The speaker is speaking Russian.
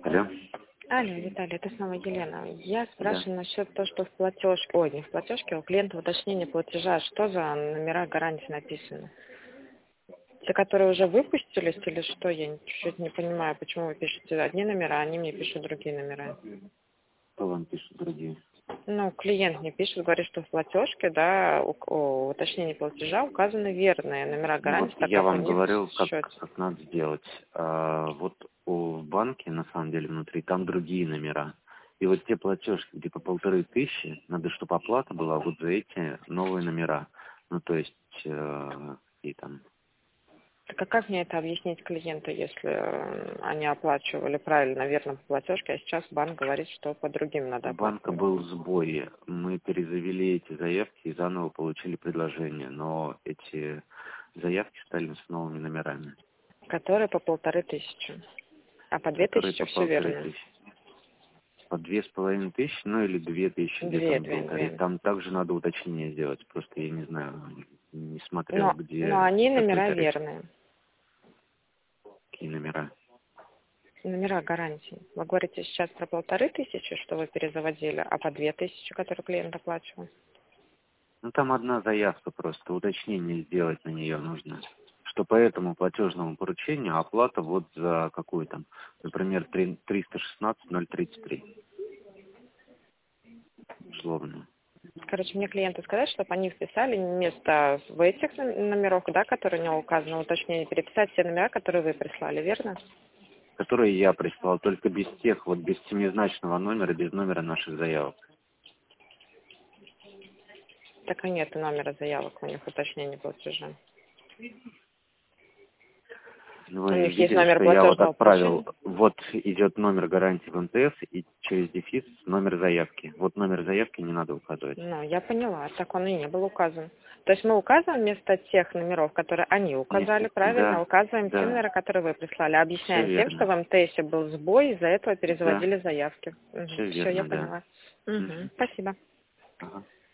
Алло. Алло, Виталий, это снова Елена. Я Да. спрашиваю насчет того, что в платеж, ой, не в платежке, а у клиента уточнение платежа. Что за номера гарантии написаны? Те, которые уже выпустились или что? Я чуть-чуть не понимаю, почему вы пишете одни номера, а они мне пишут другие номера. Кто вам пишет, другие? Ну, клиент мне пишет, говорит, что в платежке, да, у уточнения платежа указаны верные номера Ну гарантии, вот так я как вам они говорил, в счете. как надо сделать. Вот в банке, на самом деле, внутри, там другие номера. И вот те платежки, где по 1500, надо, чтобы оплата была вот за эти новые номера. Ну, то есть, и там... Так а как мне это объяснить клиенту, если они оплачивали правильно, верно по платежке, а сейчас банк говорит, что по другим надо У банка оплатить? был сбой. Мы перезавели эти заявки и заново получили предложение. Но эти заявки стали с новыми номерами, Которые по 1500. А по которые 2000 по все верно? 1500. По 2500, ну или 2000 где-то Две, на две, полторы. две. Там также надо уточнение сделать. Просто я не знаю, не смотрел, Но где, они какой номера тариф, верные. какие номера. Номера гарантии. Вы говорите сейчас про 1500, что вы перезаводили, а по 2000, которые клиент оплачивал? Ну там одна заявка просто, уточнение сделать на нее нужно. Что по этому платежному поручению оплата вот за какую там, например, 316,033. Условно. Короче, мне клиенты сказать, чтобы они вписали вместо в этих номеров, да, которые у него указаны, уточнение, переписать все номера, которые вы прислали, верно? Которые я прислал, только без тех, вот без семизначного номера, без номера наших заявок. Так и нет номера заявок, у них уточнение платежа. Ну, У вы них есть видели, номер что я вот платежного поручения. отправил, вот идет номер гарантии в МТС и через дефис номер заявки. Вот номер заявки не надо указывать. Ну, я поняла, так он и не был указан. То есть мы указываем вместо тех номеров, которые они указали, правильно, Да, указываем те да, номера, которые вы прислали. все Объясняем тем, что верно. в МТСе был сбой, из-за этого Да, перезаводили заявки. все Все, я верно, да. поняла. Спасибо. Ага.